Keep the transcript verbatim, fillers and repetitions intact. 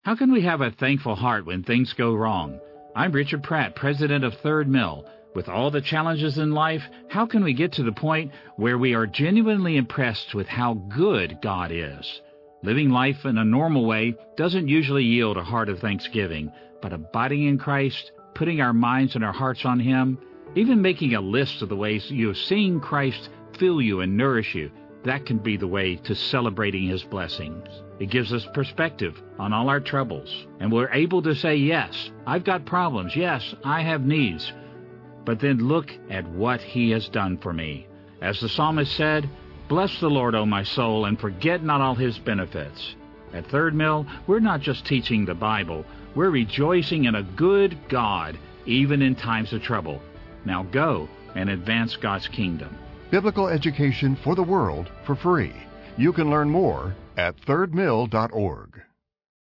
How can we have a thankful heart when things go wrong? I'm Richard Pratt, president of Third Mill. With all the challenges in life, how can we get to the point where we are genuinely impressed with how good God is? Living life in a normal way doesn't usually yield a heart of thanksgiving, but abiding in Christ, putting our minds and our hearts on Him, even making a list of the ways you have seen Christ fill you and nourish you, that can be the way to celebrating His blessings. It gives us perspective on all our troubles, and we're able to say, yes, I've got problems, yes, I have needs, but then look at what He has done for me. As the psalmist said, "Bless the Lord, O my soul, and forget not all His benefits." At Third Mill, we're not just teaching the Bible, we're rejoicing in a good God, even in times of trouble. Now go and advance God's kingdom. Biblical education for the world for free. You can learn more at third mill dot org.